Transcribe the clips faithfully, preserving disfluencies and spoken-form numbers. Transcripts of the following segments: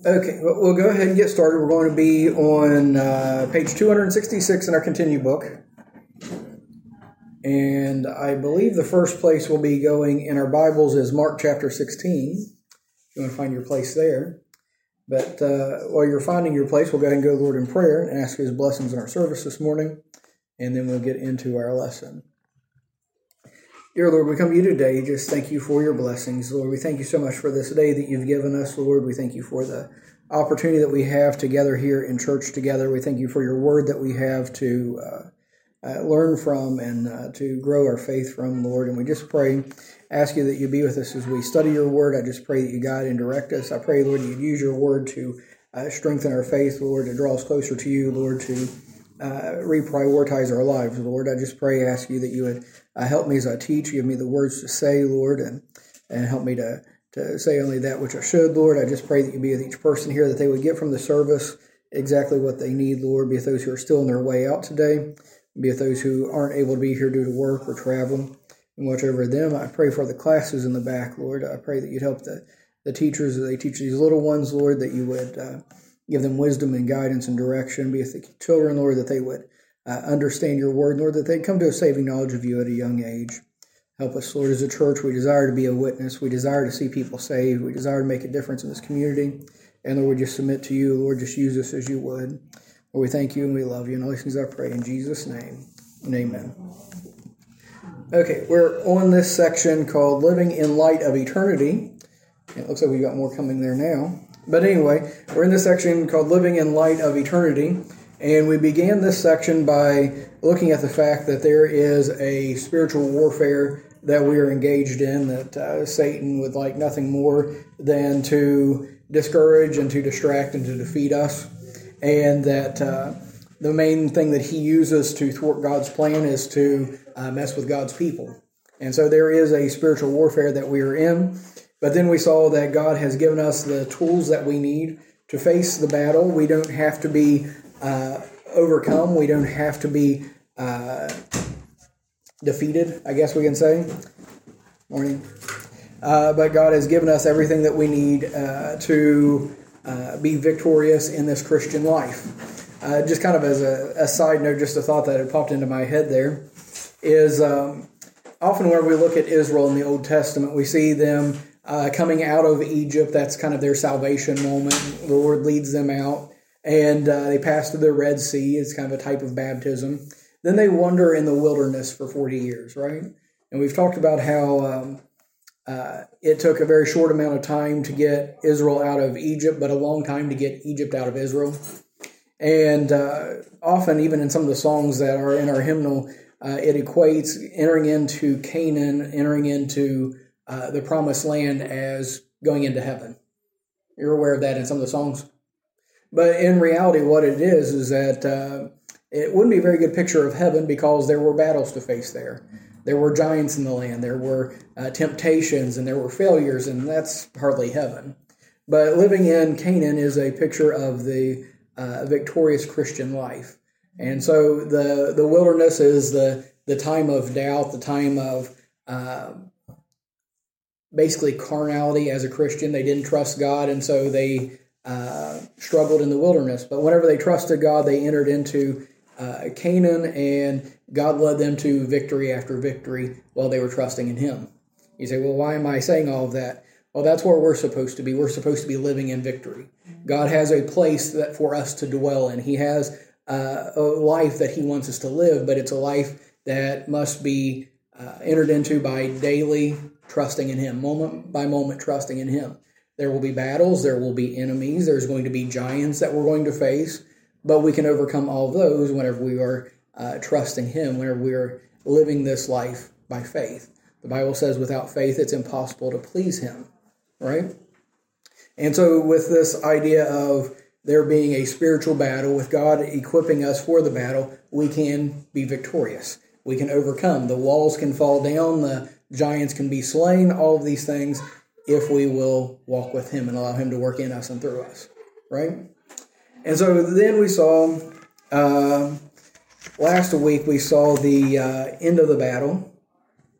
Okay, well, we'll go ahead and get started. We're going to be on uh, page two sixty-six in our Continue book. And I believe the first place we'll be going in our Bibles is Mark chapter sixteen. If you want to find your place there. But uh, while you're finding your place, we'll go ahead and go to the Lord in prayer and ask His blessings in our service this morning. And then we'll get into our lesson. Dear Lord, we come to you today. Just thank you for your blessings. Lord, we thank you so much for this day that you've given us. Lord, we thank you for the opportunity that we have together here in church together. We thank you for your word that we have to uh, uh, learn from and uh, to grow our faith from, Lord. And we just pray, ask you that you be with us as we study your word. I just pray that you guide and direct us. I pray, Lord, you'd use your word to uh, strengthen our faith, Lord, to draw us closer to you, Lord, to Uh, reprioritize our lives, Lord. I just pray, ask you that you would uh, help me as I teach, give me the words to say, Lord, and and help me to, to say only that which I should, Lord. I just pray that you be with each person here, that they would get from the service exactly what they need, Lord. Be with those who are still on their way out today. Be with those who aren't able to be here due to work or travel, and watch over them. I pray for the classes in the back, Lord. I pray that you'd help the, the teachers as they teach these little ones, Lord, that you would uh, give them wisdom and guidance and direction. Be with the children, Lord, that they would uh, understand your word, Lord, that they'd come to a saving knowledge of you at a young age. Help us, Lord, as a church. We desire to be a witness. We desire to see people saved. We desire to make a difference in this community. And Lord, we just submit to you. Lord, just use us as you would. Lord, we thank you and we love you. And all these things I pray in Jesus' name. And amen. Okay, we're on this section called Living in Light of Eternity. It looks like we've got more coming there now. But anyway, we're in this section called Living in Light of Eternity, and we began this section by looking at the fact that there is a spiritual warfare that we are engaged in, that uh, Satan would like nothing more than to discourage and to distract and to defeat us, and that uh, the main thing that he uses to thwart God's plan is to uh, mess with God's people. And so there is a spiritual warfare that we are in. But then we saw that God has given us the tools that we need to face the battle. We don't have to be uh, overcome. We don't have to be uh, defeated, I guess we can say. Morning. Uh, but God has given us everything that we need uh, to uh, be victorious in this Christian life. Uh, just kind of as a, a side note, just a thought that had popped into my head there, is um, often whenever we look at Israel in the Old Testament, we see them Uh, coming out of Egypt. That's kind of their salvation moment. The Lord leads them out, and uh, they pass through the Red Sea. It's kind of a type of baptism. Then they wander in the wilderness for forty years, right? And we've talked about how um, uh, it took a very short amount of time to get Israel out of Egypt, but a long time to get Egypt out of Israel. And uh, often, even in some of the songs that are in our hymnal, uh, it equates entering into Canaan, entering into Uh, the promised land as going into heaven. You're aware of that in some of the songs. But in reality, what it is, is that uh, it wouldn't be a very good picture of heaven because there were battles to face there. There were giants in the land. There were uh, temptations and there were failures, and that's hardly heaven. But living in Canaan is a picture of the uh, victorious Christian life. And so the, the wilderness is the, the time of doubt, the time of Uh, basically carnality as a Christian. They didn't trust God, and so they uh, struggled in the wilderness. But whenever they trusted God, they entered into uh, Canaan, and God led them to victory after victory while they were trusting in Him. You say, well, why am I saying all of that? Well, that's where we're supposed to be. We're supposed to be living in victory. God has a place that for us to dwell in. He has uh, a life that He wants us to live, but it's a life that must be uh, entered into by daily trusting in Him, moment by moment trusting in Him. There will be battles, there will be enemies, there's going to be giants that we're going to face, but we can overcome all of those whenever we are uh, trusting Him, whenever we are living this life by faith. The Bible says without faith it's impossible to please Him, right? And so with this idea of there being a spiritual battle, with God equipping us for the battle, we can be victorious. We can overcome. The walls can fall down, the giants can be slain, all of these things, if we will walk with Him and allow Him to work in us and through us, right? And so then we saw, uh, last week we saw the uh, end of the battle,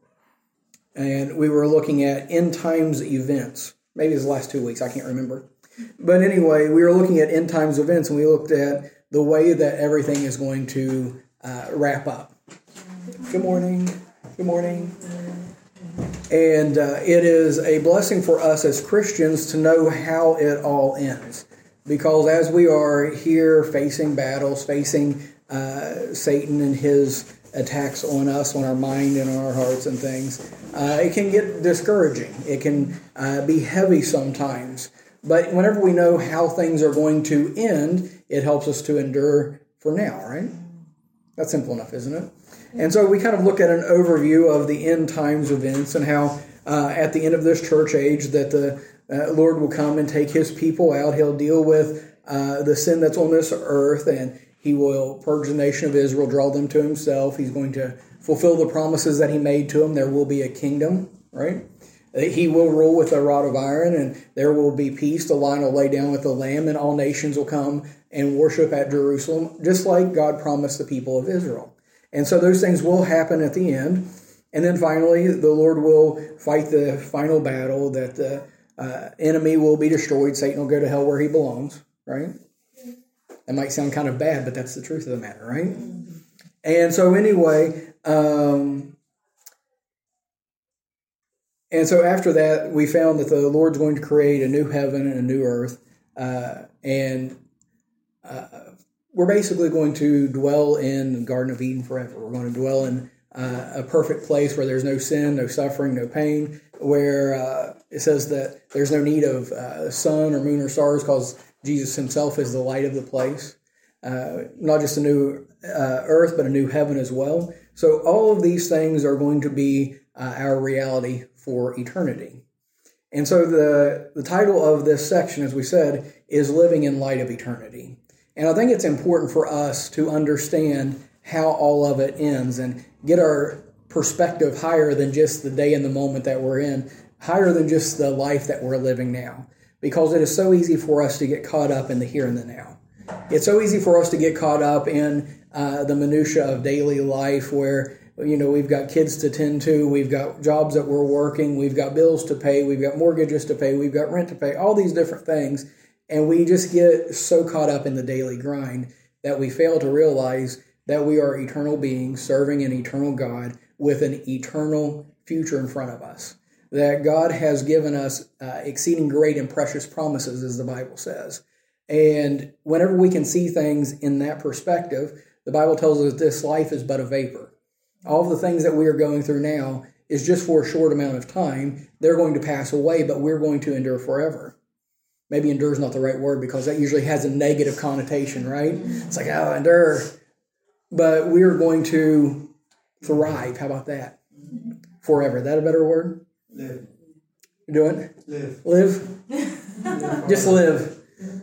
and we were looking at end times events. Maybe it was the last two weeks, I can't remember. But anyway, we were looking at end times events, and we looked at the way that everything is going to uh, wrap up. Good morning. Good morning. And uh, it is a blessing for us as Christians to know how it all ends. Because as we are here facing battles, facing uh, Satan and his attacks on us, on our mind and on our hearts and things, uh, it can get discouraging. It can uh, be heavy sometimes. But whenever we know how things are going to end, it helps us to endure for now, right? That's simple enough, isn't it? And so we kind of look at an overview of the end times events and how uh, at the end of this church age that the uh, Lord will come and take his people out. He'll deal with uh, the sin that's on this earth, and he will purge the nation of Israel, draw them to himself. He's going to fulfill the promises that he made to them. There will be a kingdom, right? He will rule with a rod of iron, and there will be peace. The lion will lay down with the lamb, and all nations will come and worship at Jerusalem, just like God promised the people of Israel. And so those things will happen at the end. And then finally, the Lord will fight the final battle, that the uh, enemy will be destroyed. Satan will go to hell where he belongs, right? That might sound kind of bad, but that's the truth of the matter, right? And so anyway, um, and so after that, we found that the Lord's going to create a new heaven and a new earth, uh, and uh, we're basically going to dwell in the Garden of Eden forever. We're going to dwell in uh, a perfect place where there's no sin, no suffering, no pain, where uh, it says that there's no need of uh, sun or moon or stars because Jesus himself is the light of the place. Uh, not just a new uh, earth, but a new heaven as well. So all of these things are going to be uh, our reality for eternity. And so the, the title of this section, as we said, is Living in Light of Eternity. And I think it's important for us to understand how all of it ends and get our perspective higher than just the day and the moment that we're in, higher than just the life that we're living now. Because it is so easy for us to get caught up in the here and the now. It's so easy for us to get caught up in uh, the minutia of daily life where, you know, we've got kids to tend to, we've got jobs that we're working, we've got bills to pay, we've got mortgages to pay, we've got rent to pay, all these different things. And we just get so caught up in the daily grind that we fail to realize that we are eternal beings serving an eternal God with an eternal future in front of us. That God has given us uh, exceeding great and precious promises, as the Bible says. And whenever we can see things in that perspective, the Bible tells us this life is but a vapor. All of the things that we are going through now is just for a short amount of time. They're going to pass away, but we're going to endure forever. Maybe endure is not the right word because that usually has a negative connotation, right? It's like, oh, endure. But we're going to thrive. How about that? Forever. Is that a better word? Live. You doing? Live. Live? Live. Just live.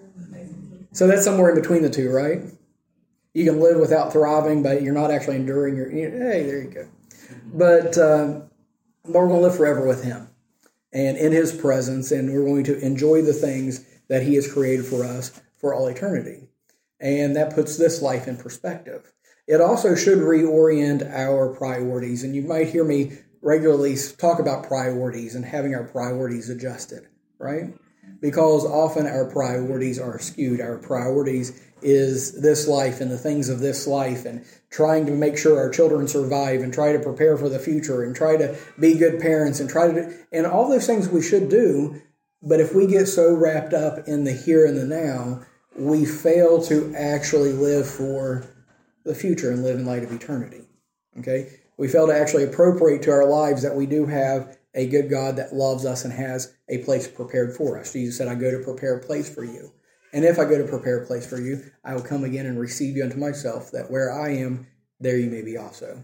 So that's somewhere in between the two, right? You can live without thriving, but you're not actually enduring your... You know, hey, there you go. But, uh, but we're going to live forever with him and in his presence, and we're going to enjoy the things that he has created for us for all eternity. And that puts this life in perspective. It also should reorient our priorities, and you might hear me regularly talk about priorities and having our priorities adjusted, right? Because often our priorities are skewed. Our priorities is this life and the things of this life and trying to make sure our children survive and try to prepare for the future and try to be good parents and try to do, and all those things we should do. But if we get so wrapped up in the here and the now, we fail to actually live for the future and live in light of eternity. Okay? We fail to actually appropriate to our lives that we do have a good God that loves us and has a place prepared for us. Jesus said, I go to prepare a place for you. And if I go to prepare a place for you, I will come again and receive you unto myself, that where I am, there you may be also.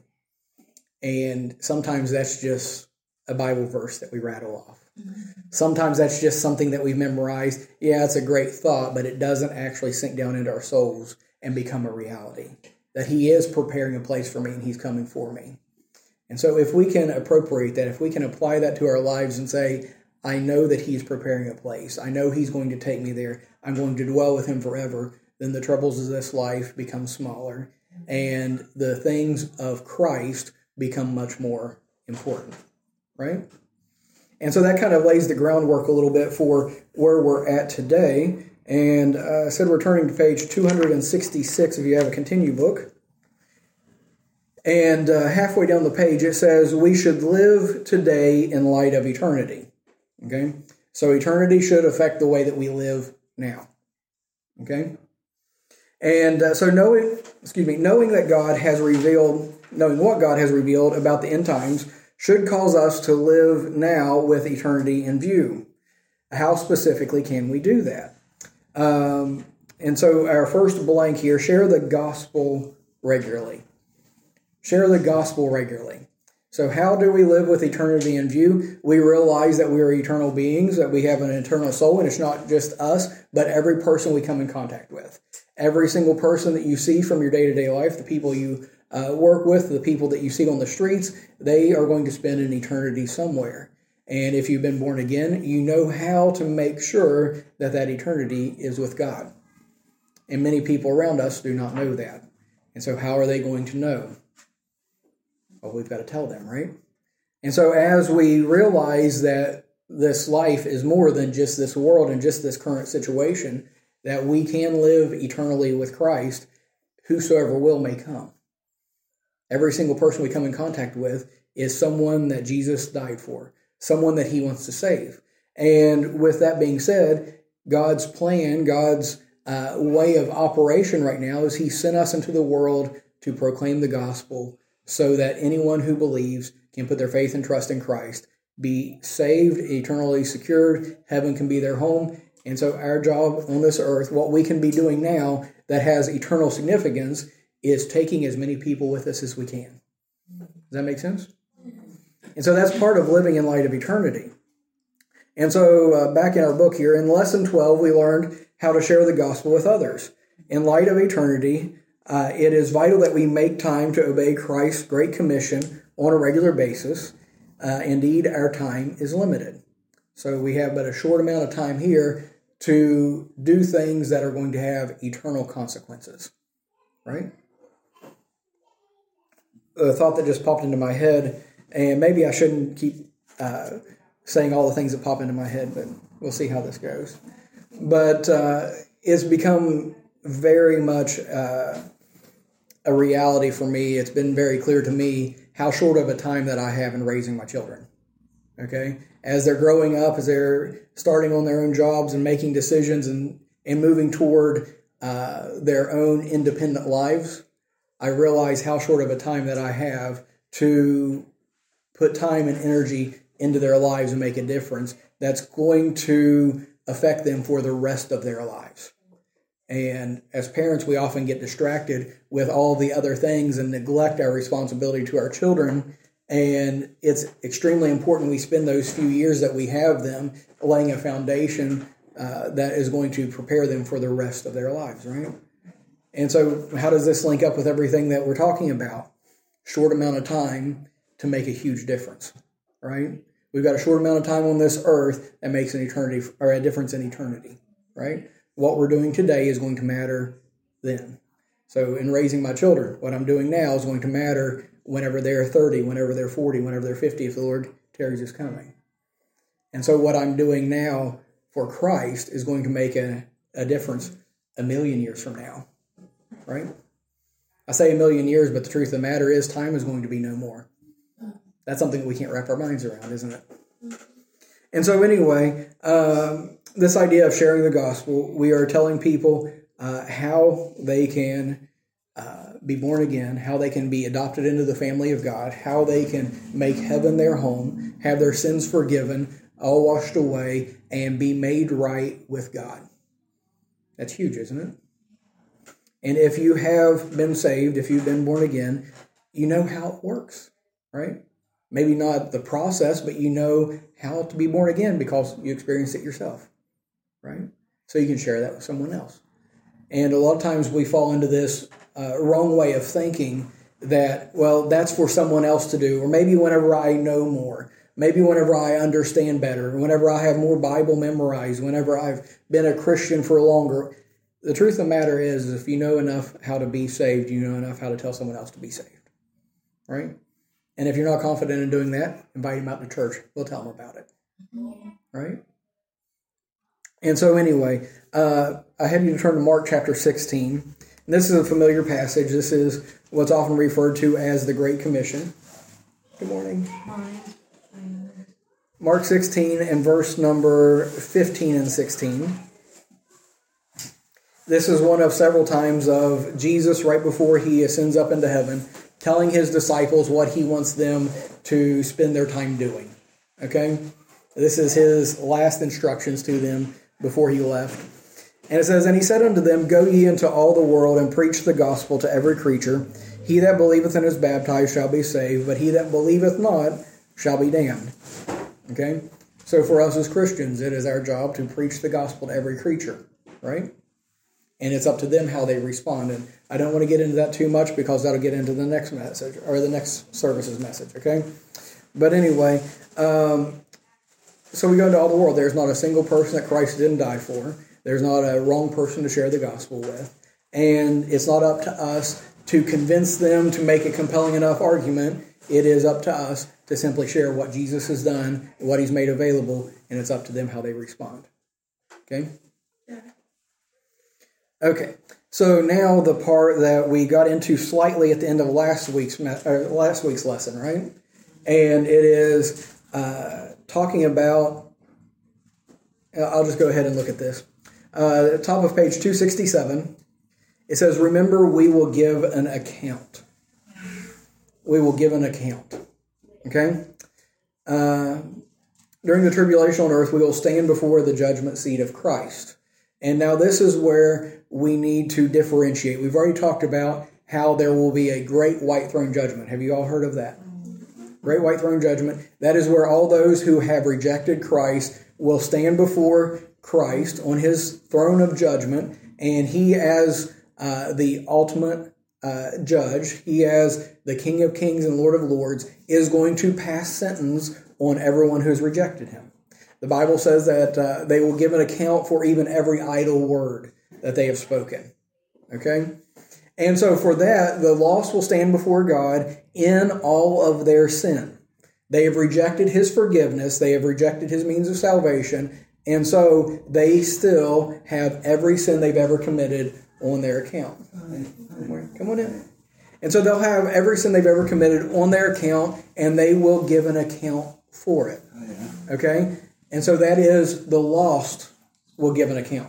And sometimes that's just a Bible verse that we rattle off. Sometimes that's just something that we've memorized. Yeah, it's a great thought, but it doesn't actually sink down into our souls and become a reality. That he is preparing a place for me and he's coming for me. And so if we can appropriate that, if we can apply that to our lives and say, I know that he's preparing a place. I know he's going to take me there. I'm going to dwell with him forever. Then the troubles of this life become smaller. And the things of Christ become much more important. Right? And so that kind of lays the groundwork a little bit for where we're at today. And uh, I said we're turning to page two hundred sixty-six if you have a continue book. And uh, halfway down the page it says, we should live today in light of eternity. Okay? So eternity should affect the way that we live now. Okay? And uh, so knowing, excuse me, knowing that God has revealed, knowing what God has revealed about the end times should cause us to live now with eternity in view. How specifically can we do that? Um, and so our first blank here, share the gospel regularly. Share the gospel regularly. So how do we live with eternity in view? We realize that we are eternal beings, that we have an eternal soul, and it's not just us, but every person we come in contact with. Every single person that you see from your day-to-day life, the people you uh, work with, the people that you see on the streets, they are going to spend an eternity somewhere. And if you've been born again, you know how to make sure that that eternity is with God. And many people around us do not know that. And so how are they going to know? Well, we've got to tell them, right? And so as we realize that this life is more than just this world and just this current situation, that we can live eternally with Christ, whosoever will may come. Every single person we come in contact with is someone that Jesus died for, someone that he wants to save. And with that being said, God's plan, God's uh, way of operation right now is he sent us into the world to proclaim the gospel so that anyone who believes can put their faith and trust in Christ, be saved, eternally secured, heaven can be their home. And so our job on this earth, what we can be doing now that has eternal significance, is taking as many people with us as we can. Does that make sense? And so that's part of living in light of eternity. And so uh, back in our book here, in lesson twelve, we learned how to share the gospel with others. In light of eternity, uh, it is vital that we make time to obey Christ's great commission on a regular basis. Uh, indeed, our time is limited. So we have but a short amount of time here to do things that are going to have eternal consequences, right? A thought that just popped into my head, and maybe I shouldn't keep uh, saying all the things that pop into my head, but we'll see how this goes. But uh, it's become very much uh, a reality for me. It's been very clear to me how short of a time that I have in raising my children. Okay? As they're growing up, as they're starting on their own jobs and making decisions and, and moving toward uh, their own independent lives, I realize how short of a time that I have to put time and energy into their lives and make a difference that's going to affect them for the rest of their lives. And as parents, we often get distracted with all the other things and neglect our responsibility to our children. And it's extremely important we spend those few years that we have them laying a foundation uh, that is going to prepare them for the rest of their lives, right? And so how does this link up with everything that we're talking about? Short amount of time to make a huge difference, right? We've got a short amount of time on this earth that makes an eternity or a difference in eternity, right? What we're doing today is going to matter then. So in raising my children, what I'm doing now is going to matter whenever they're thirty, whenever they're forty, whenever they're fifty, if the Lord tarries is coming. And so what I'm doing now for Christ is going to make a, a difference a million years from now, right? I say a million years, but the truth of the matter is time is going to be no more. That's something that we can't wrap our minds around, isn't it? And so anyway, um, this idea of sharing the gospel, we are telling people uh, how they can uh, be born again, how they can be adopted into the family of God, how they can make heaven their home, have their sins forgiven, all washed away, and be made right with God. That's huge, isn't it? And if you have been saved, if you've been born again, you know how it works, right? Maybe not the process, but you know how to be born again because you experienced it yourself, right? So you can share that with someone else. And a lot of times we fall into this uh, wrong way of thinking that, well, that's for someone else to do, or maybe whenever I know more, maybe whenever I understand better, whenever I have more Bible memorized, whenever I've been a Christian for longer. The truth of the matter is, if you know enough how to be saved, you know enough how to tell someone else to be saved, right? And if you're not confident in doing that, invite them out to church. We'll tell them about it. Right? And so anyway, uh, I have you to turn to Mark chapter sixteen. And this is a familiar passage. This is what's often referred to as the Great Commission. Good morning. Morning. Mark sixteen and verse number fifteen and sixteen. This is one of several times of Jesus right before he ascends up into heaven, telling his disciples what he wants them to spend their time doing. Okay? This is his last instructions to them before he left. And it says, "And he said unto them, Go ye into all the world, and preach the gospel to every creature. He that believeth and is baptized shall be saved, but he that believeth not shall be damned." Okay? So for us as Christians, it is our job to preach the gospel to every creature, right? And it's up to them how they respond. And I don't want to get into that too much because that'll get into the next message, or the next service's message, okay? But anyway, um, so we go into all the world. There's not a single person that Christ didn't die for. There's not a wrong person to share the gospel with. And it's not up to us to convince them to make a compelling enough argument. It is up to us to simply share what Jesus has done, what he's made available, and it's up to them how they respond. Okay? Okay. So now the part that we got into slightly at the end of last week's uh, last week's lesson, right? And it is uh, talking about, I'll just go ahead and look at this. Uh, at the top of page two sixty-seven, it says, "Remember, we will give an account." We will give an account. Okay? Uh, during the tribulation on earth, we will stand before the judgment seat of Christ. And now this is where we need to differentiate. We've already talked about how there will be a great white throne judgment. Have you all heard of that? Great white throne judgment. That is where all those who have rejected Christ will stand before Christ on his throne of judgment. And he, as uh, the ultimate uh, judge, he, as the King of Kings and Lord of Lords, is going to pass sentence on everyone who's rejected him. The Bible says that uh, they will give an account for even every idle word that they have spoken. Okay? And so for that, the lost will stand before God in all of their sin. They have rejected his forgiveness. They have rejected his means of salvation. And so they still have every sin they've ever committed on their account. Come on in. And so they'll have every sin they've ever committed on their account, and they will give an account for it. Okay? And so that is, the lost will give an account.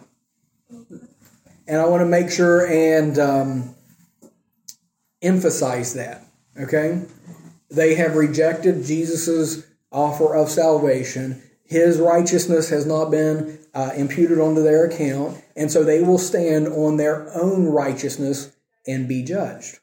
And I want to make sure and um, emphasize that. Okay? They have rejected Jesus' offer of salvation. His righteousness has not been uh, imputed onto their account. And so they will stand on their own righteousness and be judged.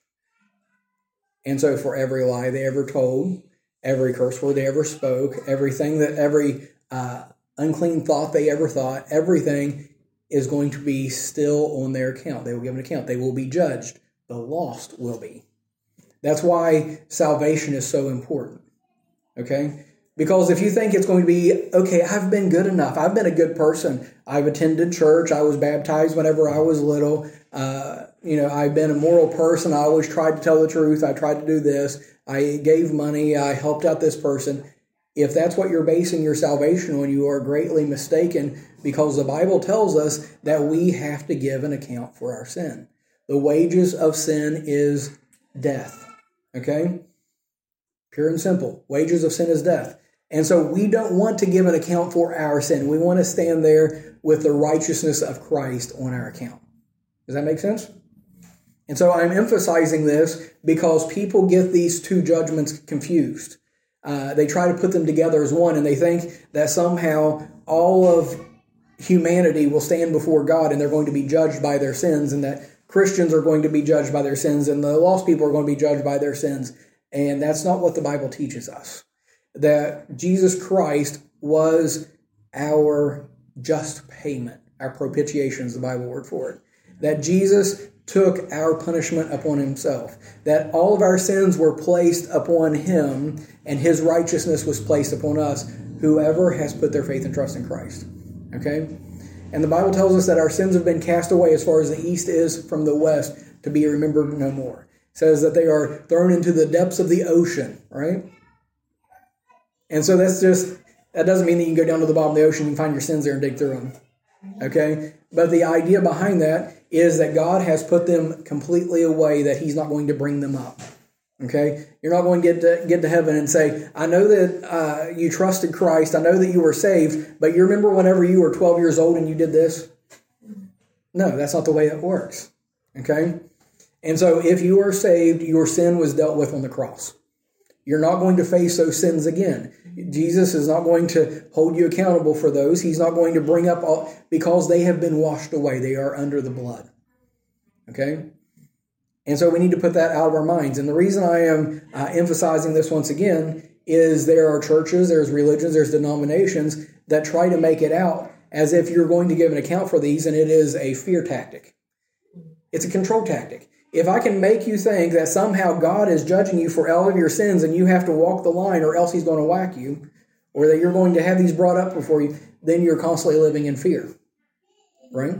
And so for every lie they ever told, every curse word they ever spoke, everything that every uh, unclean thought they ever thought, everything is going to be still on their account. They will give an account. They will be judged. The lost will be. That's why salvation is so important. Okay? Because if you think it's going to be, okay, I've been good enough. I've been a good person. I've attended church. I was baptized whenever I was little. Uh, you know, I've been a moral person. I always tried to tell the truth. I tried to do this. I gave money. I helped out this person. If that's what you're basing your salvation on, you are greatly mistaken, because the Bible tells us that we have to give an account for our sin. The wages of sin is death. Okay? Pure and simple. Wages of sin is death. And so we don't want to give an account for our sin. We want to stand there with the righteousness of Christ on our account. Does that make sense? And so I'm emphasizing this because people get these two judgments confused. Uh, they try to put them together as one, and they think that somehow all of humanity will stand before God and they're going to be judged by their sins, and that Christians are going to be judged by their sins, and the lost people are going to be judged by their sins. And that's not what the Bible teaches us. That Jesus Christ was our just payment. Our propitiation is the Bible word for it. That Jesus took our punishment upon himself. That all of our sins were placed upon him, and his righteousness was placed upon us, whoever has put their faith and trust in Christ. Okay? And the Bible tells us that our sins have been cast away as far as the east is from the west, to be remembered no more. It says that they are thrown into the depths of the ocean, right? And so that's just, That doesn't mean that you can go down to the bottom of the ocean and find your sins there and dig through them. Okay? But the idea behind that is that God has put them completely away, that He's not going to bring them up. Okay? You're not going to get to, get to heaven and say, I know that uh, you trusted Christ, I know that you were saved, but you remember whenever you were twelve years old and you did this? No, that's not the way it works. Okay? And so if you are saved, your sin was dealt with on the cross. You're not going to face those sins again. Jesus is not going to hold you accountable for those. He's not going to bring up all, because they have been washed away. They are under the blood. Okay? And so we need to put that out of our minds. And the reason I am uh, emphasizing this once again is there are churches, there's religions, there's denominations that try to make it out as if you're going to give an account for these, and it is a fear tactic. It's a control tactic. If I can make you think that somehow God is judging you for all of your sins and you have to walk the line or else He's going to whack you, or that you're going to have these brought up before you, then you're constantly living in fear. Right?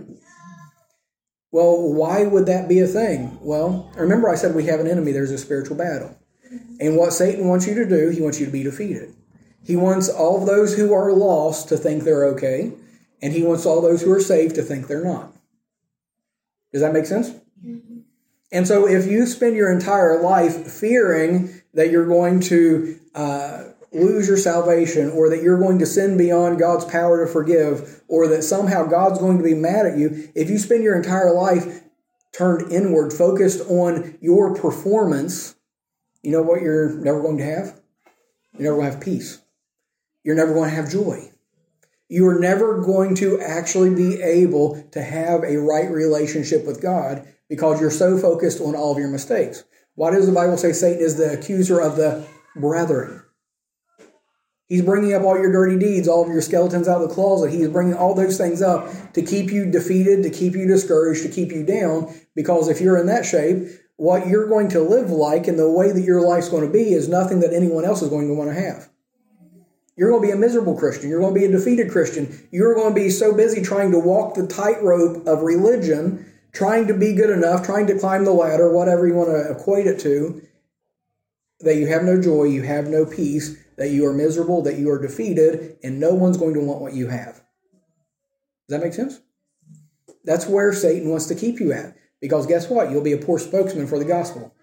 Well, why would that be a thing? Well, remember I said we have an enemy. There's a spiritual battle. And what Satan wants you to do, he wants you to be defeated. He wants all of those who are lost to think they're okay, and he wants all those who are saved to think they're not. Does that make sense? Mm-hmm. And so if you spend your entire life fearing that you're going to uh, lose your salvation, or that you're going to sin beyond God's power to forgive, or that somehow God's going to be mad at you, if you spend your entire life turned inward, focused on your performance, you know what you're never going to have? You're never going to have peace. You're never going to have joy. You are never going to actually be able to have a right relationship with God because you're so focused on all of your mistakes. Why does the Bible say Satan is the accuser of the brethren? He's bringing up all your dirty deeds, all of your skeletons out of the closet. He's bringing all those things up to keep you defeated, to keep you discouraged, to keep you down, because if you're in that shape, what you're going to live like and the way that your life's going to be is nothing that anyone else is going to want to have. You're going to be a miserable Christian. You're going to be a defeated Christian. You're going to be so busy trying to walk the tightrope of religion, trying to be good enough, trying to climb the ladder, whatever you want to equate it to, that you have no joy, you have no peace, that you are miserable, that you are defeated, and no one's going to want what you have. Does that make sense? That's where Satan wants to keep you at. Because guess what? You'll be a poor spokesman for the gospel.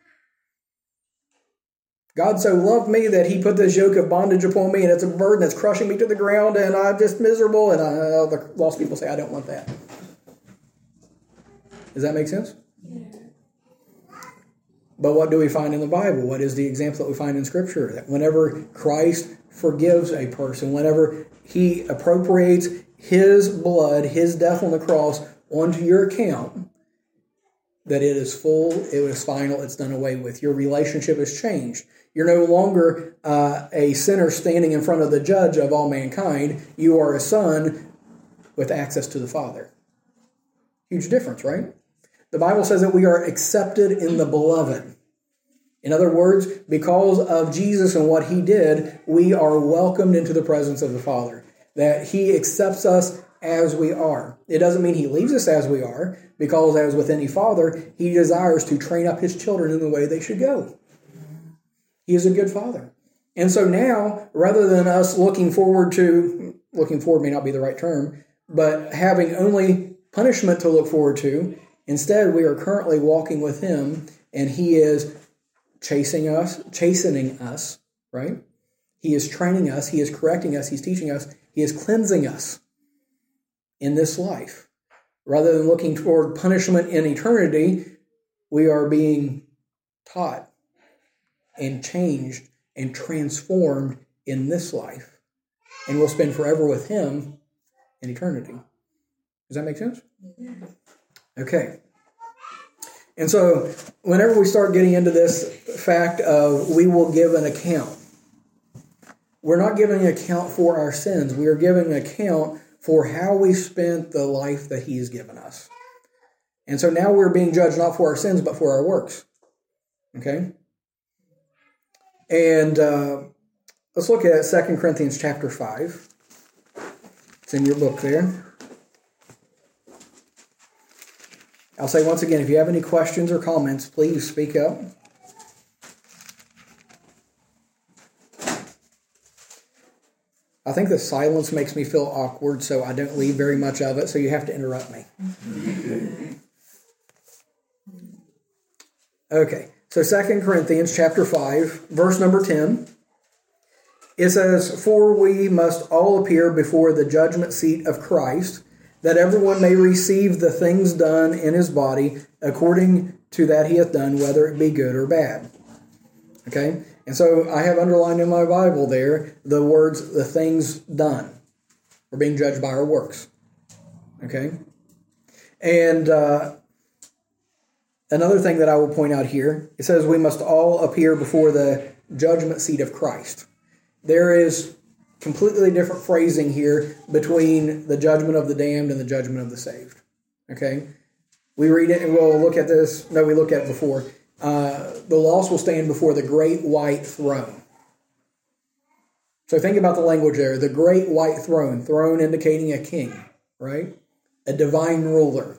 God so loved me that He put this yoke of bondage upon me, and it's a burden that's crushing me to the ground, and I'm just miserable, and I, uh, the lost people say, I don't want that. Does that make sense? Yeah. But what do we find in the Bible? What is the example that we find in Scripture? That whenever Christ forgives a person, whenever He appropriates His blood, His death on the cross onto your account, that it is full, it is final, it's done away with. Your relationship has changed. You're no longer uh, a sinner standing in front of the judge of all mankind. You are a son with access to the Father. Huge difference, right? The Bible says that we are accepted in the beloved. In other words, because of Jesus and what He did, we are welcomed into the presence of the Father. That He accepts us as we are. It doesn't mean He leaves us as we are, because as with any father, He desires to train up His children in the way they should go. He is a good Father. And so now, rather than us looking forward to, looking forward may not be the right term, but having only punishment to look forward to, instead we are currently walking with Him, and He is chasing us, chastening us, right? He is training us, He is correcting us, He's teaching us, He is cleansing us in this life. Rather than looking toward punishment in eternity, we are being taught and changed and transformed in this life. And we'll spend forever with Him in eternity. Does that make sense? Okay. And so, whenever we start getting into this fact of we will give an account, we're not giving an account for our sins. We are giving an account for how we spent the life that He has given us. And so now we're being judged not for our sins, but for our works. Okay? And uh, let's look at Second Corinthians chapter five. It's in your book there. I'll say once again, if you have any questions or comments, please speak up. I think the silence makes me feel awkward, so I don't leave very much of it, so you have to interrupt me. Okay, so Second Corinthians chapter five, verse number ten. It says, "For we must all appear before the judgment seat of Christ, that everyone may receive the things done in his body according to that he hath done, whether it be good or bad." Okay? And so I have underlined in my Bible there the words, the things done. We're being judged by our works. Okay? And uh, another thing that I will point out here, it says we must all appear before the judgment seat of Christ. There is completely different phrasing here between the judgment of the damned and the judgment of the saved. Okay? We read it and we'll look at this. No, we looked at it before. Uh, the lost will stand before the great white throne. So think about the language there. The great white throne. Throne indicating a king, right? A divine ruler.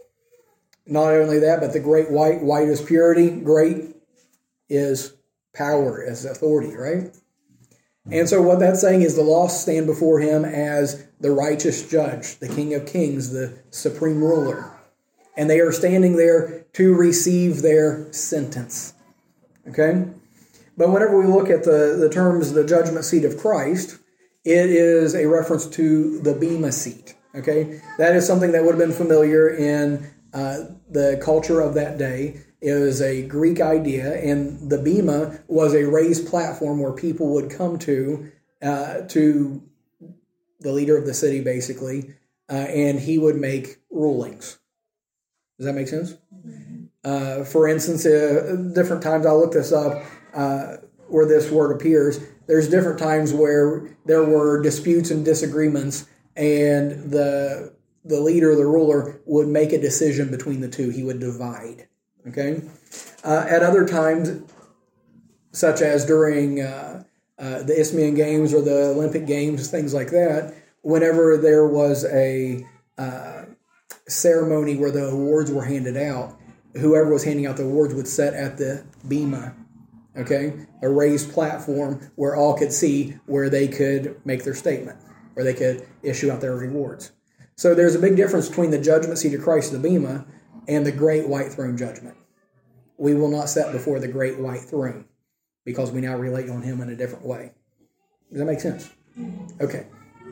Not only that, but the great white. White is purity. Great is power, is authority, right? And so what that's saying is the lost stand before him as the righteous judge, the King of Kings, the supreme ruler. And they are standing there to receive their sentence. Okay? But whenever we look at the, the terms, the judgment seat of Christ, it is a reference to the Bema seat. Okay? That is something that would have been familiar in uh, the culture of that day. It was a Greek idea, and the Bema was a raised platform where people would come to, uh, to the leader of the city, basically, uh, and he would make rulings. Does that make sense? Uh, for instance, uh, different times, I'll look this up, uh, where this word appears. There's different times where there were disputes and disagreements, and the the leader, the ruler, would make a decision between the two. He would divide. Okay? Uh, at other times, such as during uh, uh, the Isthmian Games or the Olympic Games, things like that, whenever there was a uh, ceremony where the awards were handed out, whoever was handing out the awards would sit at the bema, okay, a raised platform where all could see, where they could make their statement, where they could issue out their rewards. So there's a big difference between the judgment seat of Christ, the bema, and the great white throne judgment. We will not sit before the great white throne because we now relate on him in a different way. Does that make sense? Okay.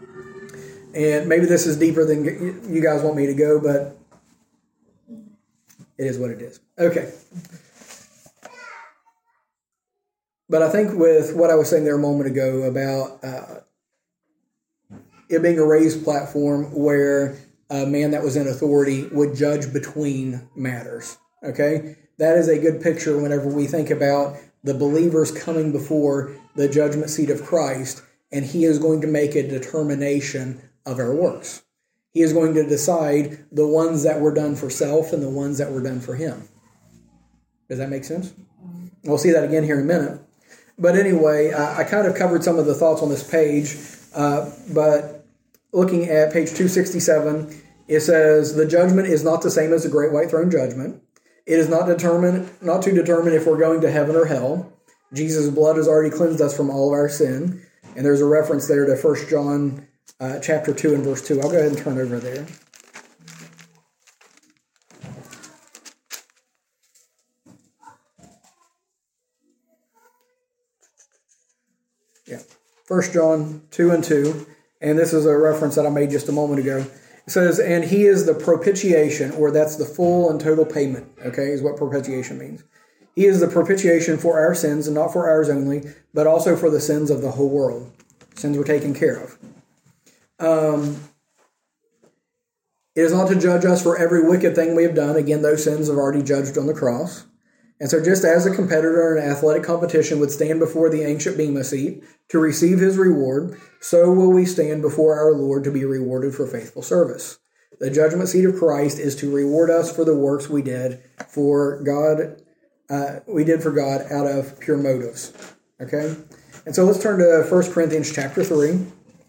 And maybe this is deeper than you guys want me to go, but it is what it is. Okay. But I think with what I was saying there a moment ago about uh, it being a raised platform where a man that was in authority would judge between matters, okay? That is a good picture whenever we think about the believers coming before the judgment seat of Christ, and he is going to make a determination of our works. He is going to decide the ones that were done for self and the ones that were done for him. Does that make sense? We'll see that again here in a minute. But anyway, I, I kind of covered some of the thoughts on this page, uh, but looking at page two sixty-seven, it says, the judgment is not the same as the great white throne judgment. It is not determined, not to determine if we're going to heaven or hell. Jesus' blood has already cleansed us from all of our sin. And there's a reference there to First John uh, chapter two and verse two. I'll go ahead and turn over there. Yeah, First John two and two. And this is a reference that I made just a moment ago. It says, and he is the propitiation, or that's the full and total payment, okay, is what propitiation means. He is the propitiation for our sins, and not for ours only, but also for the sins of the whole world. Sins were taken care of. Um, it is not to judge us for every wicked thing we have done. Again, those sins are already judged on the cross. And so just as a competitor in an athletic competition would stand before the ancient bema seat to receive his reward, so will we stand before our Lord to be rewarded for faithful service. The judgment seat of Christ is to reward us for the works we did for God, uh, we did for God out of pure motives. Okay? And so let's turn to First Corinthians chapter three.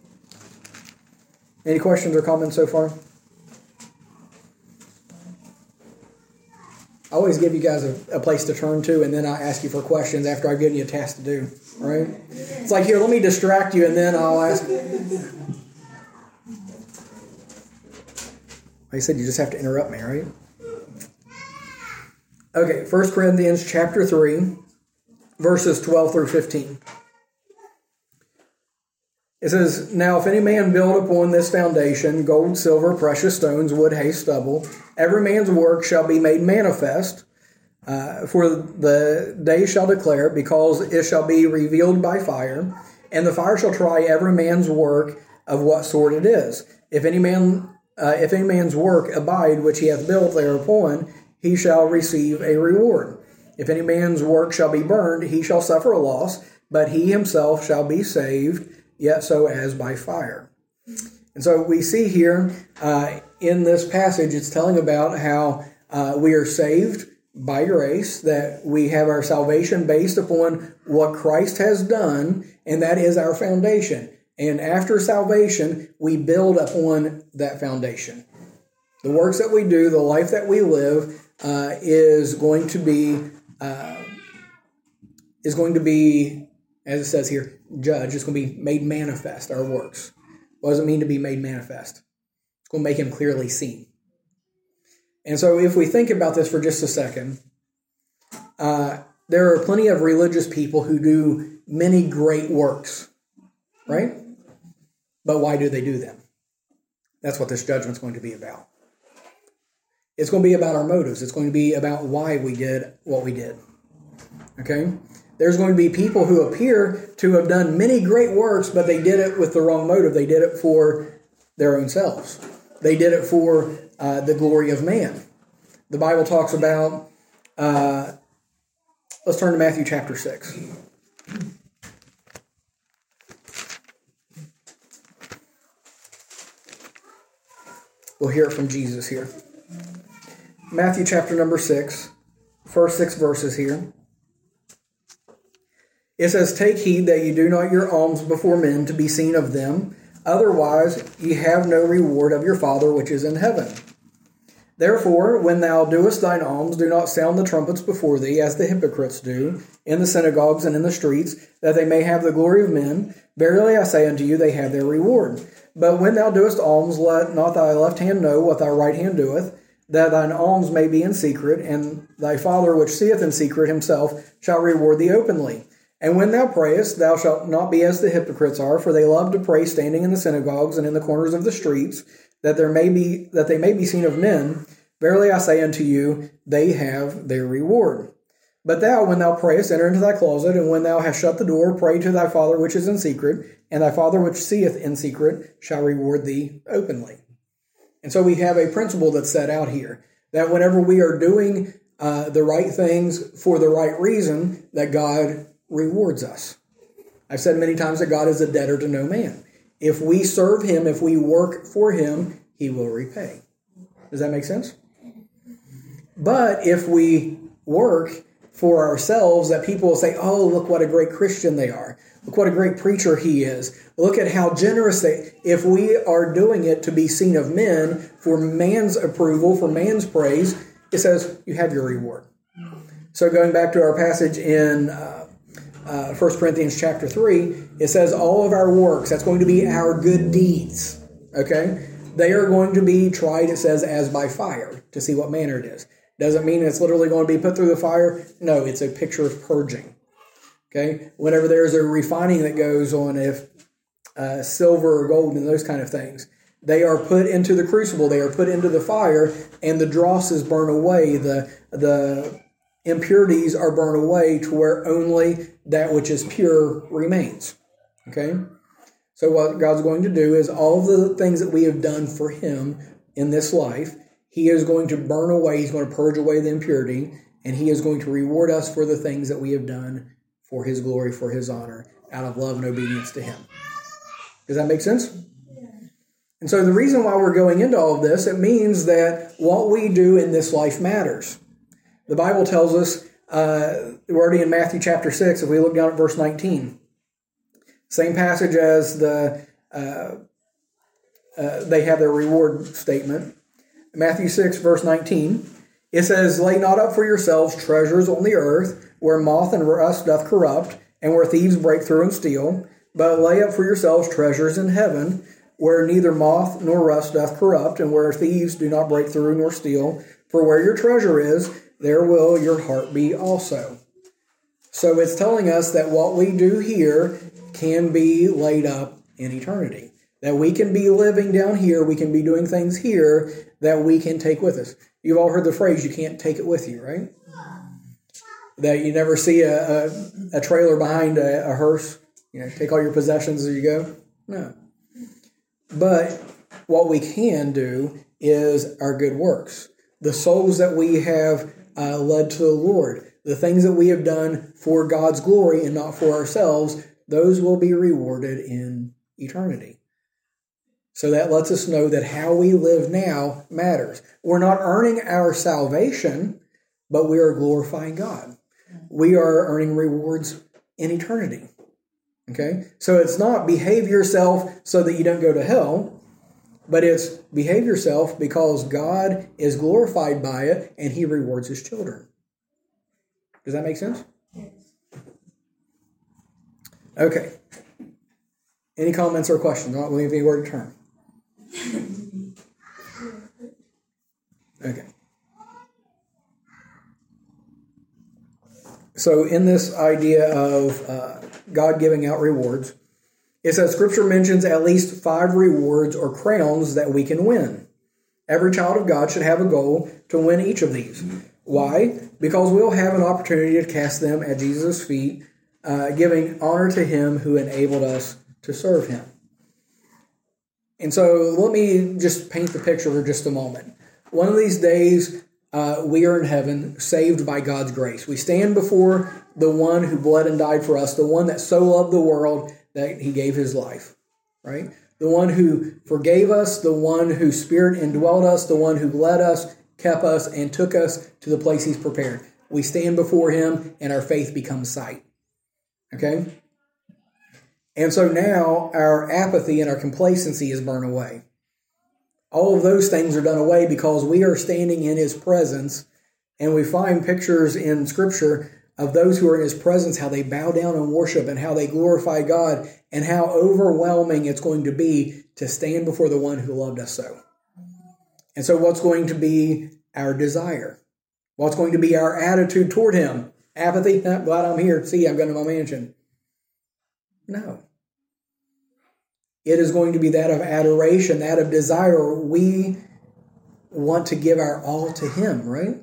Any questions or comments so far? I always give you guys a, a place to turn to, and then I ask you for questions after I've given you a task to do. Right? It's like, here, let me distract you, and then I'll ask. Like I said, you just have to interrupt me, right? Okay, First Corinthians chapter three, verses twelve through fifteen. It says, "Now if any man build upon this foundation gold, silver, precious stones, wood, hay, stubble, every man's work shall be made manifest, uh, for the day shall declare it, because it shall be revealed by fire, and the fire shall try every man's work of what sort it is. If any man, uh, if any man's work abide which he hath built thereupon, he shall receive a reward. If any man's work shall be burned, he shall suffer a loss, but he himself shall be saved, yet so as by fire." And so we see here uh, in this passage, it's telling about how uh, we are saved by grace, that we have our salvation based upon what Christ has done, and that is our foundation. And after salvation, we build upon that foundation. The works that we do, the life that we live, uh, is going to be uh, is going to be, as it says here, judged. It's going to be made manifest, our works. What does it mean to be made manifest? It's going to make him clearly seen. And so if we think about this for just a second, uh, there are plenty of religious people who do many great works, right? But why do they do them? That's what this judgment's going to be about. It's going to be about our motives. It's going to be about why we did what we did. Okay? There's going to be people who appear to have done many great works, but they did it with the wrong motive. They did it for their own selves. They did it for uh, the glory of man. The Bible talks about, uh, let's turn to Matthew chapter six. We'll hear it from Jesus here. Matthew chapter number six, first six verses here. It says, "Take heed that you do not your alms before men to be seen of them. Otherwise ye have no reward of your Father which is in heaven. Therefore, when thou doest thine alms, do not sound the trumpets before thee, as the hypocrites do, in the synagogues and in the streets, that they may have the glory of men. Verily I say unto you, they have their reward. But when thou doest alms, let not thy left hand know what thy right hand doeth, that thine alms may be in secret, and thy Father which seeth in secret himself shall reward thee openly. And when thou prayest, thou shalt not be as the hypocrites are, for they love to pray standing in the synagogues and in the corners of the streets, that there may be that they may be seen of men. Verily I say unto you, they have their reward. But thou, when thou prayest, enter into thy closet, and when thou hast shut the door, pray to thy Father which is in secret, and thy Father which seeth in secret shall reward thee openly." And so we have a principle that's set out here, that whenever we are doing uh, the right things for the right reason, that God rewards us. I've said many times that God is a debtor to no man. If we serve him, if we work for him, he will repay. Does that make sense? But if we work for ourselves, that people will say, "Oh, look what a great Christian they are. Look what a great preacher he is. Look at how generous they..." If we are doing it to be seen of men, for man's approval, for man's praise, it says you have your reward. So going back to our passage in uh, uh, First Corinthians chapter three, it says all of our works, that's going to be our good deeds. Okay? They are going to be tried, it says, as by fire, to see what manner it is. Doesn't mean it's literally going to be put through the fire. No, it's a picture of purging. Okay? Whenever there's a refining that goes on, if uh, silver or gold and those kind of things, they are put into the crucible, they are put into the fire, and the dross is burned away. The, the impurities are burned away to where only that which is pure remains. Okay? So what God's going to do is all of the things that we have done for him in this life, he is going to burn away, he's going to purge away the impurity, and he is going to reward us for the things that we have done for his glory, for his honor, out of love and obedience to him. Does that make sense? Yeah. And so the reason why we're going into all of this, it means that what we do in this life matters. The Bible tells us, uh, we're already in Matthew chapter six, if we look down at verse nineteen. Same passage as the uh, uh, they have their reward statement. Matthew six, verse nineteen. It says, lay not up for yourselves treasures on the earth, where moth and rust doth corrupt, and where thieves break through and steal, but lay up for yourselves treasures in heaven, where neither moth nor rust doth corrupt, and where thieves do not break through nor steal. For where your treasure is, there will your heart be also. So it's telling us that what we do here can be laid up in eternity. That we can be living down here, we can be doing things here that we can take with us. You've all heard the phrase, you can't take it with you, right? That you never see a, a, a trailer behind a, a hearse. You know, take all your possessions as you go. No. But what we can do is our good works. The souls that we have uh, led to the Lord, the things that we have done for God's glory and not for ourselves, those will be rewarded in eternity. So that lets us know that how we live now matters. We're not earning our salvation, but we are glorifying God. We are earning rewards in eternity. Okay? So it's not behave yourself so that you don't go to hell, but it's behave yourself because God is glorified by it and He rewards His children. Does that make sense? Yes. Okay. Any comments or questions? Not leave anywhere to turn. Okay. So in this idea of uh, God giving out rewards, it says Scripture mentions at least five rewards or crowns that we can win. Every child of God should have a goal to win each of these. Why? Because we'll have an opportunity to cast them at Jesus' feet, uh, giving honor to Him who enabled us to serve Him. And so let me just paint the picture for just a moment. One of these days, uh, we are in heaven, saved by God's grace. We stand before the one who bled and died for us, the one that so loved the world that He gave His life, right? The one who forgave us, the one whose Spirit indwelled us, the one who led us, kept us, and took us to the place He's prepared. We stand before Him, and our faith becomes sight. Okay? And so now our apathy and our complacency is burned away. All of those things are done away because we are standing in His presence, and we find pictures in Scripture of those who are in His presence, how they bow down and worship and how they glorify God and how overwhelming it's going to be to stand before the one who loved us so. And so what's going to be our desire? What's going to be our attitude toward Him? Apathy? Eh, glad I'm here. See, I'm going to my mansion. No. It is going to be that of adoration, that of desire. We want to give our all to Him, right?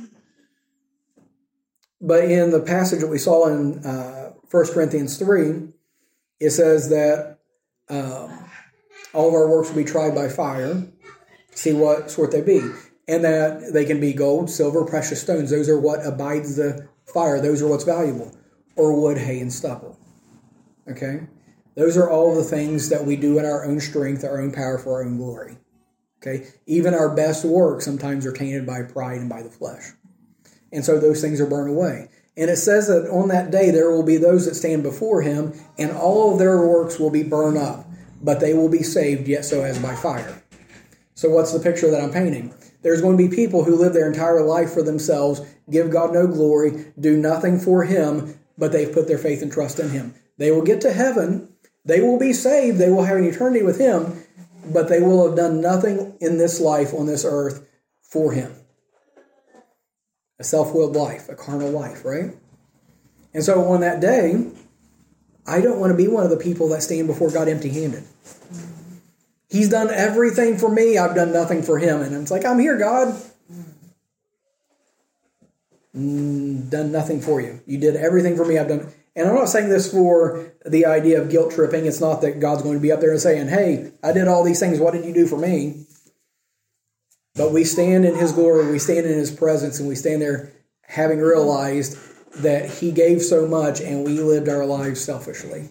But in the passage that we saw in uh, First Corinthians three, it says that um, all of our works will be tried by fire, see what sort they be. And that they can be gold, silver, precious stones. Those are what abides the fire. Those are what's valuable. Or wood, hay, and stubble. Okay? Those are all the things that we do in our own strength, our own power, for our own glory. Okay? Even our best works sometimes are tainted by pride and by the flesh. And so those things are burned away. And it says that on that day there will be those that stand before Him, and all of their works will be burned up, but they will be saved, yet so as by fire. So what's the picture that I'm painting? There's going to be people who live their entire life for themselves, give God no glory, do nothing for Him, but they've put their faith and trust in Him. They will get to heaven, they will be saved, they will have an eternity with Him, but they will have done nothing in this life on this earth for Him. A self-willed life, a carnal life, right? And so on that day, I don't want to be one of the people that stand before God empty-handed. He's done everything for me, I've done nothing for Him. And it's like, I'm here, God. Mm, done nothing for you. You did everything for me, I've done. And I'm not saying this for the idea of guilt tripping. It's not that God's going to be up there and saying, hey, I did all these things, what did you do for me? But we stand in His glory, we stand in His presence, and we stand there having realized that He gave so much and we lived our lives selfishly.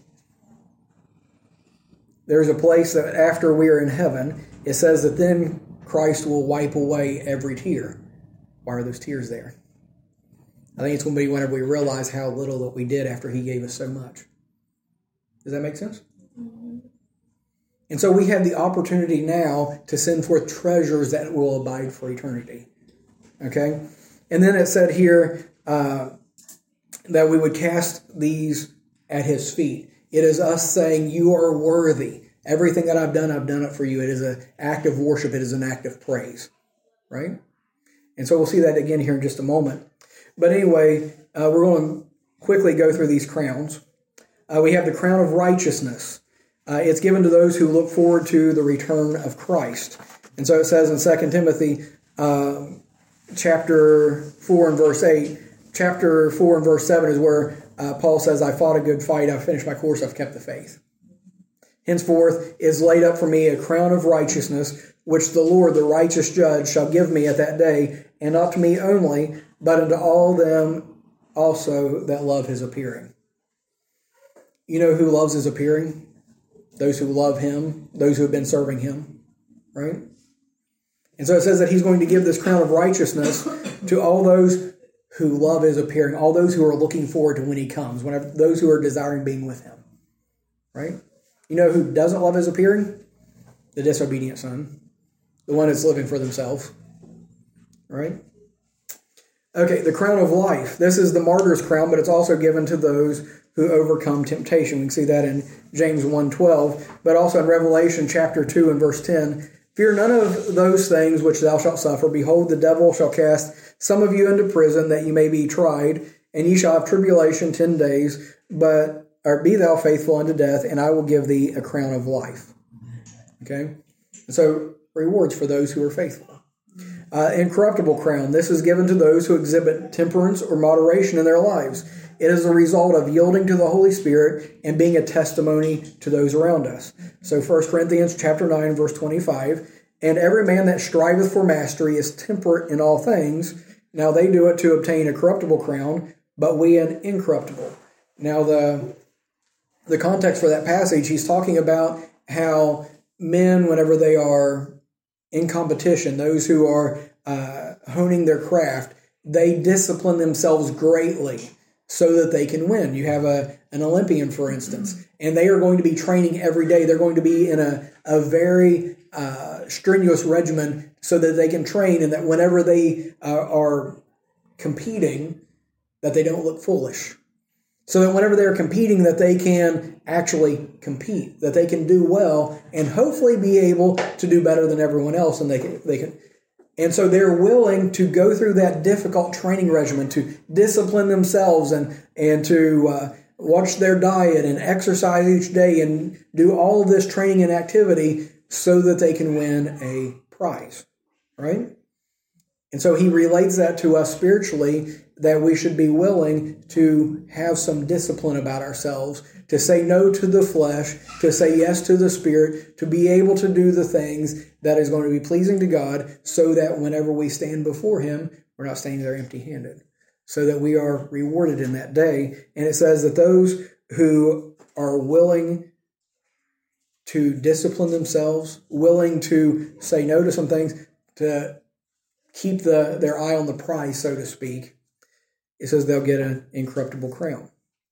There's a place that after we are in heaven, it says that then Christ will wipe away every tear. Why are those tears there? I think it's going to be whenever we realize how little that we did after He gave us so much. Does that make sense? Mm-hmm. And so we have the opportunity now to send forth treasures that will abide for eternity. Okay? And then it said here uh, that we would cast these at his feet. It is us saying, you are worthy. Everything that I've done, I've done it for you. It is an act of worship. It is an act of praise. Right? And so we'll see that again here in just a moment. But anyway, uh, we're going to quickly go through these crowns. Uh, we have the crown of righteousness. Uh, it's given to those who look forward to the return of Christ. And so it says in Second Timothy uh, chapter four and verse eight, chapter four and verse seven is where uh, Paul says, I fought a good fight, I've finished my course, I've kept the faith. Henceforth is laid up for me a crown of righteousness, which the Lord, the righteous judge, shall give me at that day, and not to me only, but unto all them also that love his appearing. You know who loves his appearing? Those who love him, those who have been serving him, right? And so it says that he's going to give this crown of righteousness to all those who love his appearing, all those who are looking forward to when he comes, whenever those who are desiring being with him, right? You know who doesn't love his appearing? The disobedient son, the one that's living for themselves, right? Okay, the crown of life. This is the martyr's crown, but it's also given to those who overcome temptation. We can see that in James one twelve, but also in Revelation chapter two and verse ten. Fear none of those things which thou shalt suffer. Behold, the devil shall cast some of you into prison, that you may be tried, and ye shall have tribulation ten days, but or be thou faithful unto death, and I will give thee a crown of life. Okay? And so, rewards for those who are faithful. Uh, incorruptible crown. This is given to those who exhibit temperance or moderation in their lives. It is a result of yielding to the Holy Spirit and being a testimony to those around us. So First Corinthians chapter nine, verse twenty-five, and every man that striveth for mastery is temperate in all things. Now they do it to obtain a corruptible crown, but we an incorruptible. Now the the context for that passage, he's talking about how men, whenever they are in competition, those who are uh, honing their craft, they discipline themselves greatly so that they can win. You have a an Olympian, for instance, and they are going to be training every day. They're going to be in a, a very uh, strenuous regimen so that they can train, and that whenever they uh, are competing, that they don't look foolish. So that whenever they're competing, that they can actually compete, that they can do well, and hopefully be able to do better than everyone else. And they can, they can, and so they're willing to go through that difficult training regimen, to discipline themselves and and to uh, watch their diet and exercise each day and do all of this training and activity so that they can win a prize, right? And so he relates that to us spiritually, that we should be willing to have some discipline about ourselves, to say no to the flesh, to say yes to the Spirit, to be able to do the things that is going to be pleasing to God, so that whenever we stand before him, we're not standing there empty-handed, so that we are rewarded in that day. And it says that those who are willing to discipline themselves, willing to say no to some things, to keep the their eye on the prize, so to speak, it says they'll get an incorruptible crown.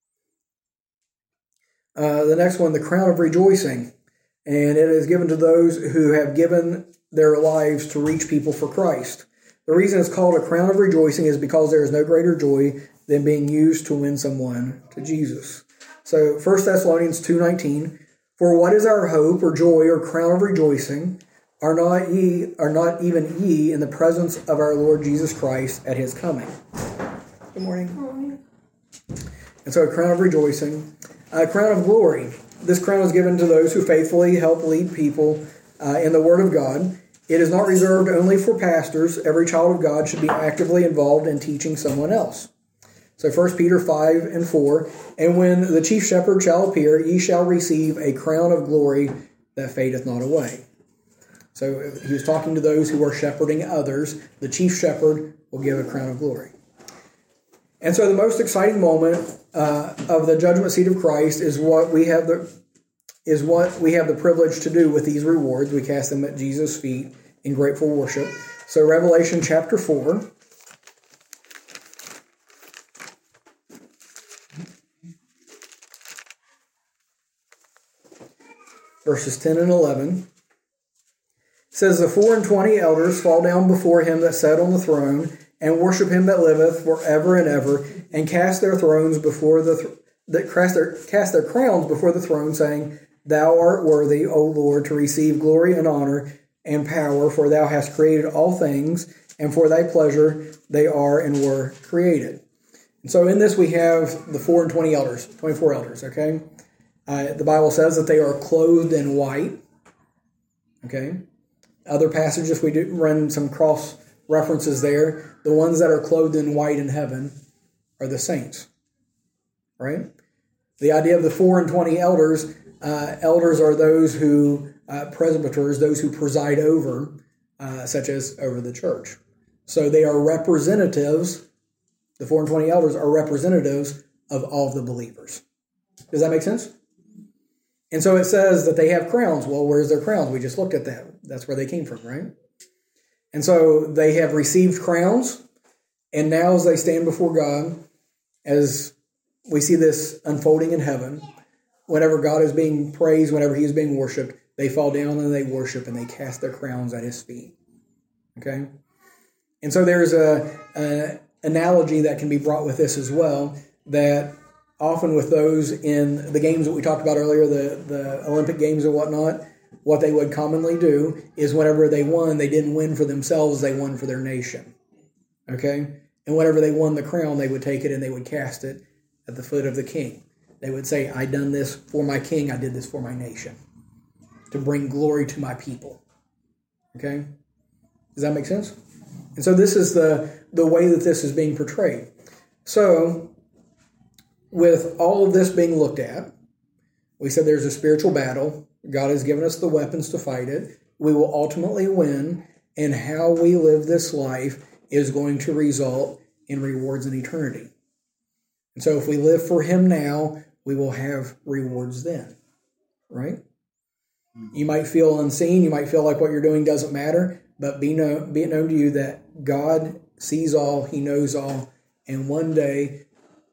Uh, the next one, the crown of rejoicing. And it is given to those who have given their lives to reach people for Christ. The reason it's called a crown of rejoicing is because there is no greater joy than being used to win someone to Jesus. So First Thessalonians two nineteen, for what is our hope or joy or crown of rejoicing? Are not ye, are not even ye in the presence of our Lord Jesus Christ at his coming? Good morning. Good morning. And so a crown of rejoicing, a crown of glory. This crown is given to those who faithfully help lead people uh, in the Word of God. It is not reserved only for pastors. Every child of God should be actively involved in teaching someone else. So First Peter five and four, and when the chief shepherd shall appear, ye shall receive a crown of glory that fadeth not away. So he was talking to those who are shepherding others. The chief shepherd will give a crown of glory. And so the most exciting moment uh, of the judgment seat of Christ is what we have the is what we have the privilege to do with these rewards. We cast them at Jesus' feet in grateful worship. So Revelation chapter four. Verses ten and eleven. It says, the four and twenty elders fall down before him that sat on the throne, and worship him that liveth forever and ever, and cast their thrones before the th- that cast their cast their crowns before the throne, saying, Thou art worthy, O Lord, to receive glory and honor and power, for thou hast created all things, and for thy pleasure they are and were created. And so in this we have the four and twenty elders, twenty-four elders, okay? Uh, the Bible says that they are clothed in white, okay? Other passages, we do run some cross references there. The ones that are clothed in white in heaven are the saints, right? The idea of the four and twenty elders, uh, elders are those who, uh, presbyters, those who preside over, uh, such as over the church. So they are representatives, the four and twenty elders are representatives of all of the believers. Does that make sense? And so it says that they have crowns. Well, where's their crowns? We just looked at that. That's where they came from, right? And so they have received crowns, and now as they stand before God, as we see this unfolding in heaven, whenever God is being praised, whenever he is being worshipped, they fall down and they worship and they cast their crowns at his feet. Okay? And so there's a, a analogy that can be brought with this as well, that often with those in the games that we talked about earlier, the, the Olympic Games and whatnot, what they would commonly do is whenever they won, they didn't win for themselves, they won for their nation. Okay? And whenever they won the crown, they would take it and they would cast it at the foot of the king. They would say, I done this for my king, I did this for my nation, to bring glory to my people. Okay? Does that make sense? And so this is the, the way that this is being portrayed. So, with all of this being looked at, we said there's a spiritual battle. God has given us the weapons to fight it. We will ultimately win, and how we live this life is going to result in rewards in eternity. And so if we live for him now, we will have rewards then, right? You might feel unseen. You might feel like what you're doing doesn't matter, but be, know, be it known to you that God sees all, he knows all, and one day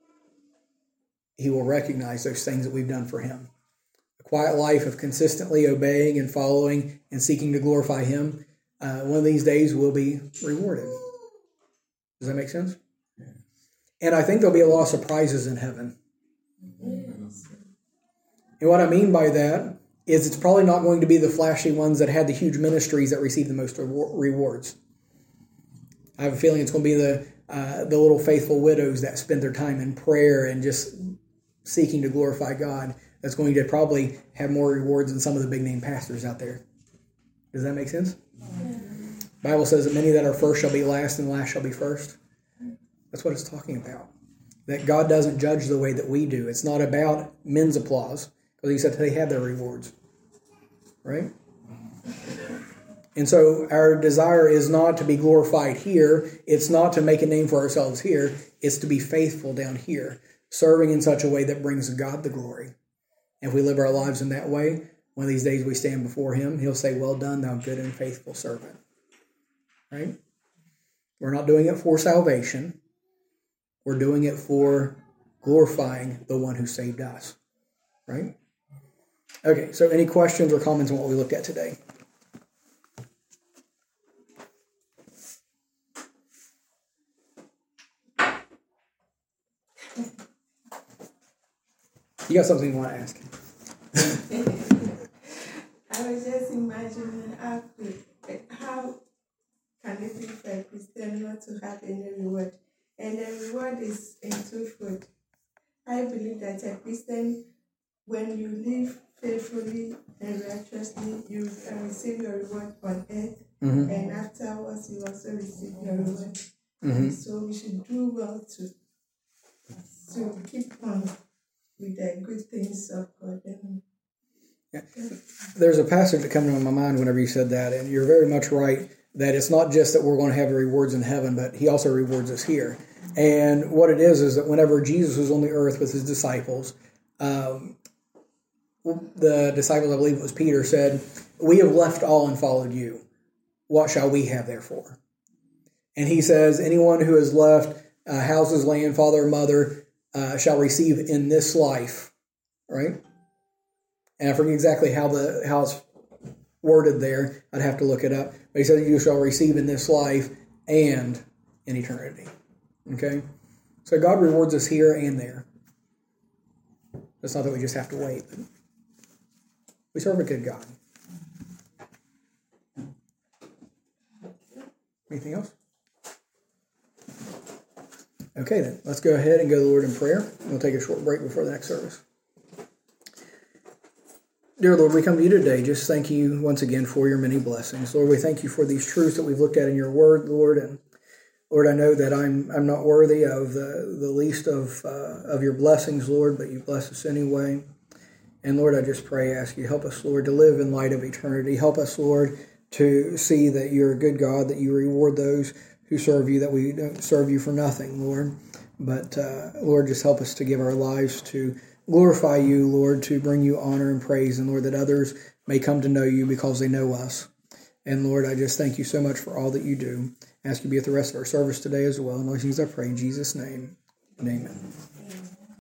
he will recognize those things that we've done for him. A quiet life of consistently obeying and following and seeking to glorify him, uh, one of these days will be rewarded. Does that make sense? Yeah. And I think there'll be a lot of surprises in heaven. Yes. And what I mean by that is it's probably not going to be the flashy ones that had the huge ministries that receive the most rewards. I have a feeling it's going to be the uh, the little faithful widows that spend their time in prayer and just seeking to glorify God. That's going to probably have more rewards than some of the big name pastors out there. Does that make sense? Yeah. The Bible says that many that are first shall be last, and last shall be first. That's what it's talking about. That God doesn't judge the way that we do. It's not about men's applause, because he said they have their rewards. Right? And so our desire is not to be glorified here. It's not to make a name for ourselves here. It's to be faithful down here, serving in such a way that brings God the glory. And if we live our lives in that way, one of these days we stand before him, he'll say, well done, thou good and faithful servant. Right? We're not doing it for salvation. We're doing it for glorifying the one who saved us. Right? Okay, so any questions or comments on what we looked at today? You got something you want to ask? I was just imagining how, how can it be for a Christian not to have any reward? And the reward is in two food. I believe that a Christian, when you live faithfully and righteously, you can receive your reward on earth, mm-hmm. and afterwards you also receive your reward. Mm-hmm. And so we should do well to to keep on with the good things of God. Yeah. There's a passage that comes to my mind whenever you said that, and you're very much right that it's not just that we're going to have rewards in heaven, but he also rewards us here. And what it is is that whenever Jesus was on the earth with his disciples, um, the disciples, I believe it was Peter, said, we have left all and followed you. What shall we have therefore? And he says, anyone who has left uh, houses, land, father, or mother, Uh, shall receive in this life, right? And I forget exactly how the how it's worded there. I'd have to look it up. But he said, you shall receive in this life and in eternity. Okay? So God rewards us here and there. It's not that we just have to wait. But we serve a good God. Anything else? Okay then, let's go ahead and go to the Lord in prayer. We'll take a short break before the next service. Dear Lord, we come to you today. Just thank you once again for your many blessings. Lord, we thank you for these truths that we've looked at in your word, Lord. And Lord, I know that I'm I'm not worthy of the, the least of uh, of your blessings, Lord, but you bless us anyway. And Lord, I just pray, ask you, help us, Lord, to live in light of eternity. Help us, Lord, to see that you're a good God, that you reward those who serve you, that we don't serve you for nothing, Lord. But uh, Lord, just help us to give our lives to glorify you, Lord, to bring you honor and praise, and Lord, that others may come to know you because they know us. And Lord, I just thank you so much for all that you do. I ask you to be at the rest of our service today as well. And all these things I pray in Jesus' name. And amen.